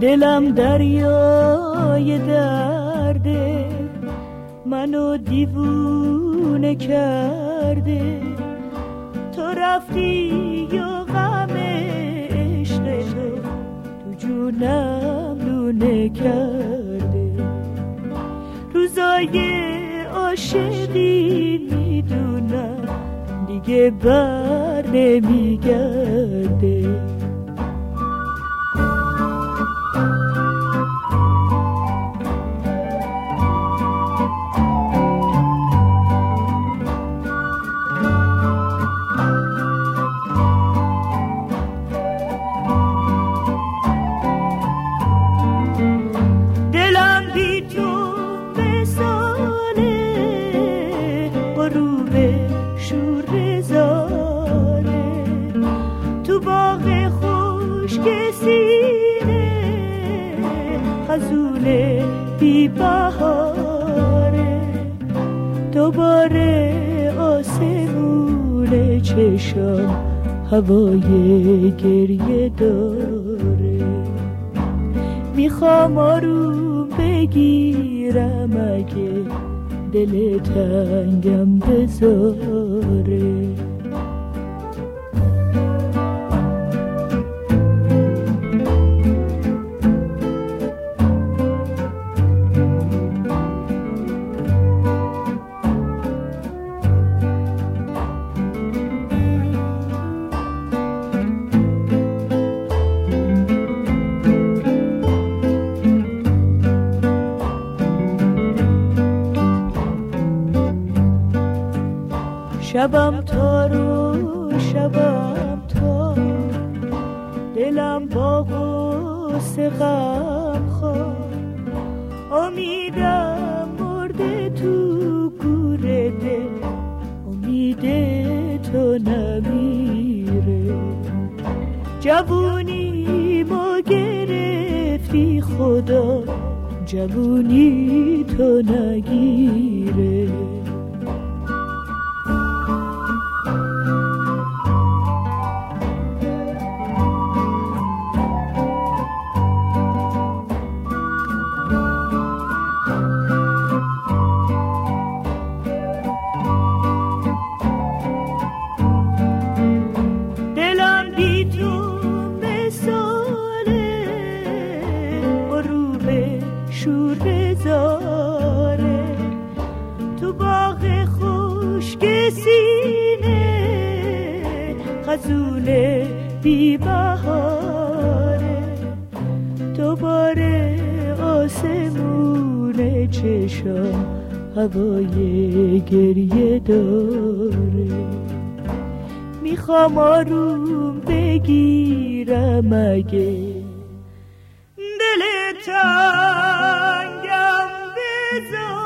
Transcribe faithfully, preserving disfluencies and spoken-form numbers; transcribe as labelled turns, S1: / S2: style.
S1: دلم دریای درده، منو دیوونه کرده. تو رفتی و غم عشق تو تو جونم لونه کرده. روزای عاشقی میدونم دیگه بر نمیگرده. خزونه بی بهاره، دوباره آسمون چشم هوای گریه داره. میخوام آروم بگیرم اگه دل تنگم بذاره. شبم تار و شبم تار، دلم با غصه غم خوار. امیدم مرده تو گوره دل، امید تو نمیره. جوونی ما گرفتی خدا، جوونی تو نگیره. خزونه بی بهاره، دوباره آسمون چشم هوای گریه داره. میخوام آروم بگیرم اگه دل تنگم بذاره.